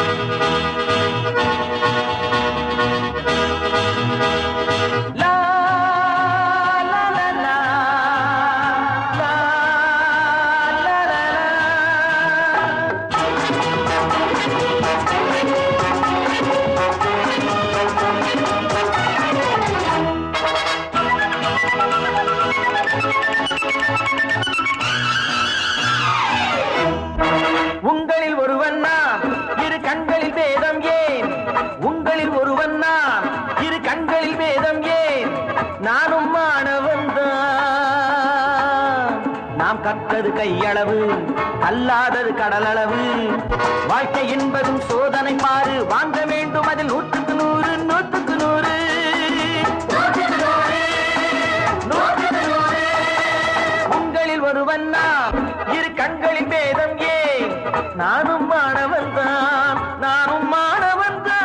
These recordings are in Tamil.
உங்களில் ஒருவன் நான், இரு கண்களில் வேதம் ஏன்? உங்களில் ஒருவன் நான், இரு கண்களில் வேதம் ஏன்? நானும் மாணவன் தான். நாம் கற்றது கையளவு, அல்லாதது கடலளவு. வாழ்க்கை என்பதும் சோதனை பாரு, வாங்க வேண்டும் அதில் 100க்கு 100, 100க்கு 100. உங்களில் ஒருவன் நான், இரு கண்களில் வேதம் ஏன்? நானும் மாணவன் தான், நானும் மாணவன் தான்.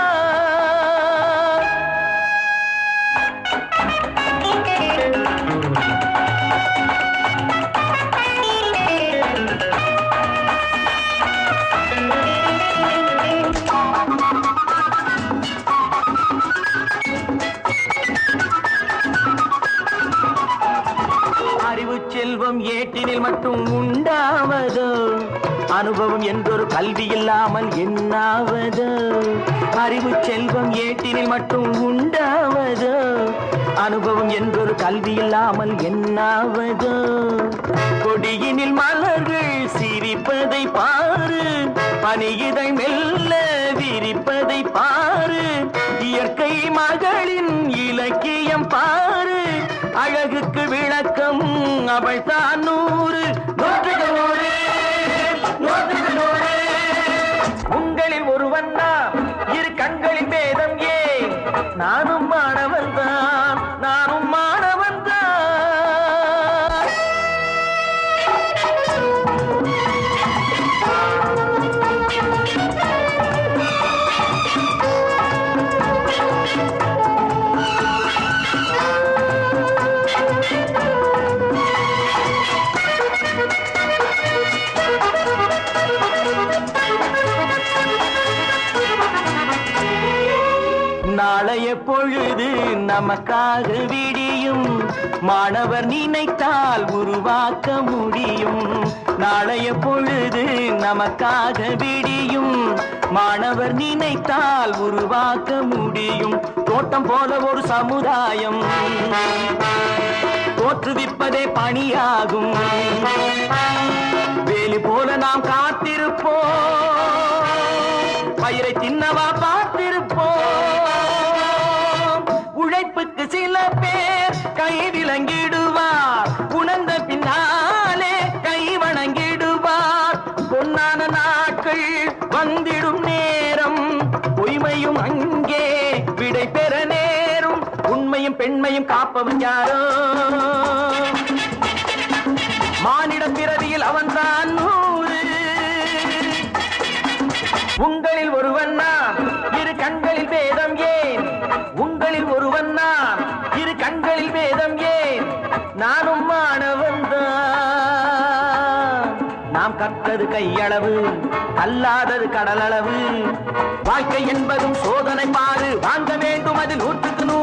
அறிவு செல்வம் ஏட்டினில் மட்டும் உண்டாவதோ? அனுபவம் என்றொரு கல்வி இல்லாமல் என்னாவதோ? அறிவு செல்வம் ஏட்டினில் மட்டும் உண்டாவதோ? அனுபவம் என்றொரு கல்வி இல்லாமல் என்னாவதோ? கொடியினில் மலர்கள் சிரிப்பதை பாரு, பனியிதை மெல்ல விரிப்பதை பாரு. இயற்கை மகளின் இலக்கியம் பாரு, அழகுக்கு விளக்கம் அவள் தான் 100, 100க்கு 100. உங்களில் ஒருவன் நான், இரு கண்களில் வேதம் ஏன்? நானும் மாணவன் தான், நானும் மாணவன் தான். நாளைய பொழுது நமக்காக விடியும், மாணவர் நினைத்தால் உருவாக்க முடியும். நாளைய பொழுது நமக்காக விடியும், மாணவர் நினைத்தால் உருவாக்க முடியும். தோட்டம் போல ஒரு சமுதாயம் தோற்றுவிப்பதே பணியாகும். வேலி போல நாம் காத்திருப்போம், பயிரை தின்னவா பார்த்திருப்போம். உழைப்புக்கு சில பேர் கை விலங்கிடுவார், உணர்ந்த பின்னாலே கை வணங்கிடுவார். பொன்னான நாட்கள் வந்திடும் நேரம், பொய்மையும் அங்கே விடை பெற நேரும். உண்மையும் பெண்மையும் காப்பவன் யாரோ? மானிட பிறவியில் அவன்தான் 100. உங்களில் ஒருவன் நான், இரு கண்களில் வேதம் ஏன்? உங்களில் ஒருவன் நான், இரு கண்களில் வேதம் ஏன்? நானும் மாணவன் தான். நாம் கற்றது கையளவு, அல்லாதது கடலளவு. வாழ்க்கை என்பதும் சோதனை பாரு, வாங்க வேண்டும் அதில் 100க்கு 100.